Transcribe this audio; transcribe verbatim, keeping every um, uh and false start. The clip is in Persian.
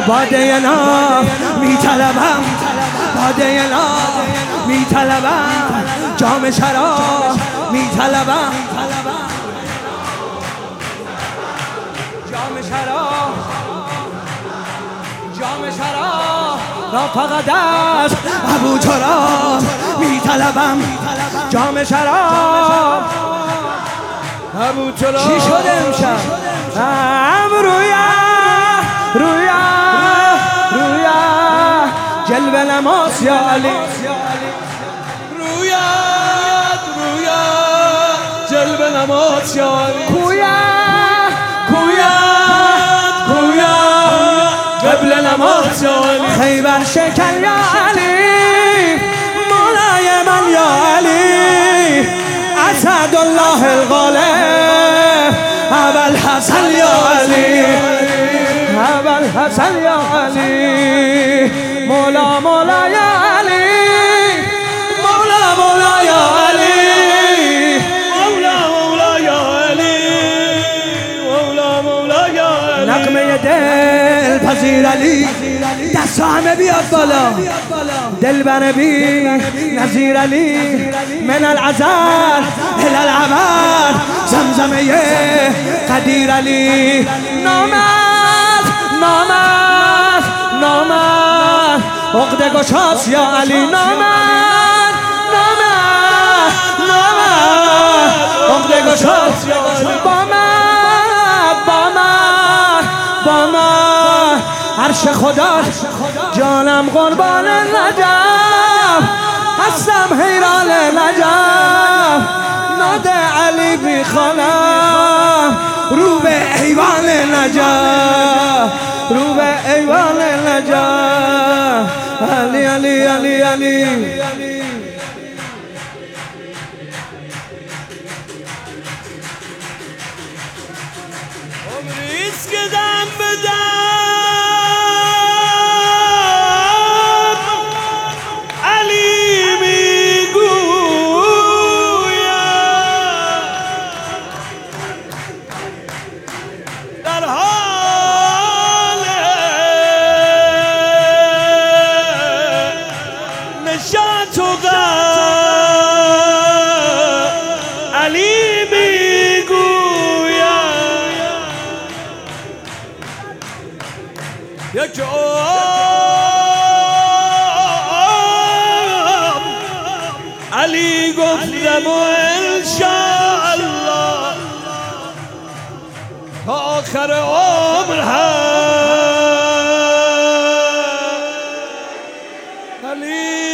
باده ناب میطلبم، باده ناب میطلبم، جام شراب میطلبم، جام شراب، جام شراب را فقط از ابو تراب میطلبم، جام شراب. ابو تراب چی شده امشب؟ رویا رویا رویا جلوه نماز یا علی، رویا رویا جلوه نماز یا علی، کویا کویا کویا قبل نماز یا علی، خیبر شکر یا علی، مولای من یا علی، اسد الله الغالب، ابل حسن یا علی، ابل حسن یا علی، مولا مولا یا علی، مولا مولا یا علی، مولا مولا یا علی، مولا مولا یا علی. نغمه دل پذیر علی، دست همه بیاد بالا، دل بر بی نظیر علی، من العذر الى العبر زمزمه قدیر علی، نامت نامت نامت عقده گشاست یا علی، نامت نامت نامت عقده گشاست یا علی، با من با من با من عرش خدا، جانم قربان نجف، هستم حیران نجف، ناد علی میخوانم رو به ایوان نجف، رو به ایوان نجف، علی علی علی علی. عمریست که دم به دم علی میگویم، در حال نشاط و غم علی یک علی گفتم و انشاءالله تا آخر عمر هم علی